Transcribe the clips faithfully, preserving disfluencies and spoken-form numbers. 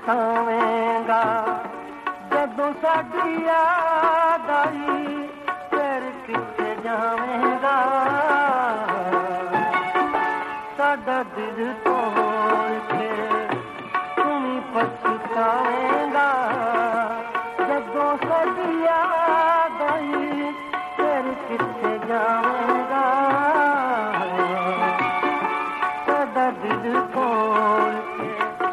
ਪਛਤਾਵੇਂਗਾ ਜਦੋਂ ਸਾਡੀ ਯਾਦ ਆਈ ਫਿਰ ਕਿੱਥੇ ਜਾਵੇਂਗਾ ਸਾਡਾ ਦਿਲ ਤੋੜ ਕੇ ਤੂੰ ਵੀ ਪਛਤਾਵੇਂਗਾ ਜਦੋਂ ਸਾਡੀ ਯਾਦ ਆਈ ਫਿਰ ਕਿੱਥੇ ਜਾਵੇਂਗਾ ਸਾਡਾ ਦਿਲ ਤੋੜ ਕੇ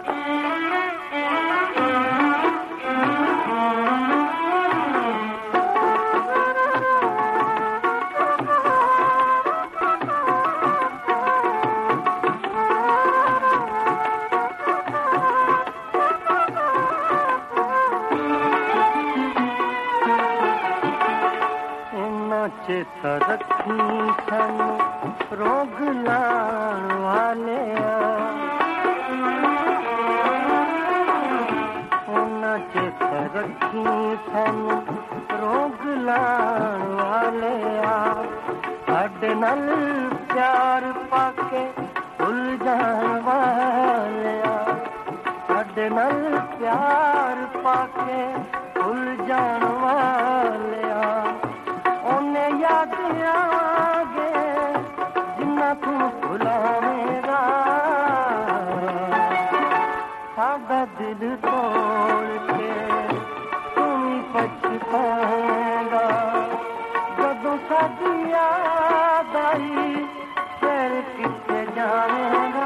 चेता रखी सानू रोग लाण वाले उन्ना चेता रखी सानू रोग लाण वाले साडे नाल प्यार पाके भुल जाण वाले साडे नाल प्यार पाके भुल जाण वाले याद आगे जिन्ना तू भुलावेगा साडा दिल तोड़ के तू ही पछताएगा जदों साडी याद आई फिर किथे जावेगा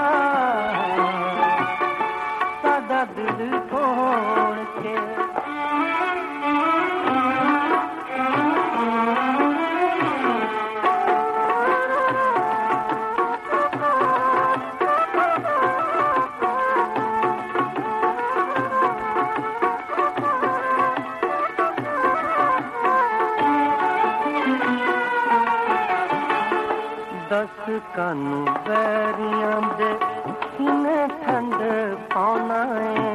साडा दिल तोड़ के दस कानू बैरियां दे सीने ठंड पाना है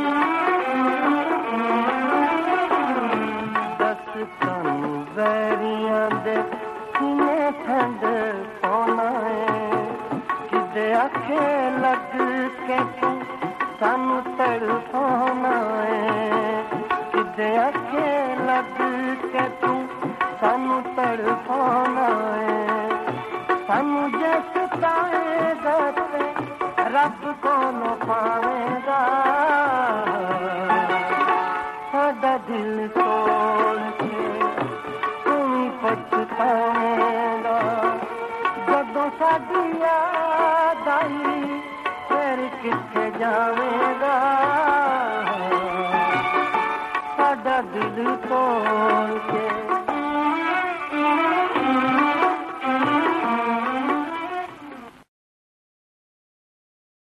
दस कानू बैरियां दे सीने ठंड पाना है किदे आखे लग के तू सानू तड़पाना है किदे आखे लग के तू सानू तड़पाना है सानू जैसे पाएगा रब को न पावेगा साडा दिल तोड़ के तू ही पछतावेगा जदों साडी याद आई फिर किथे जावेगा साडा दिल तोड़ के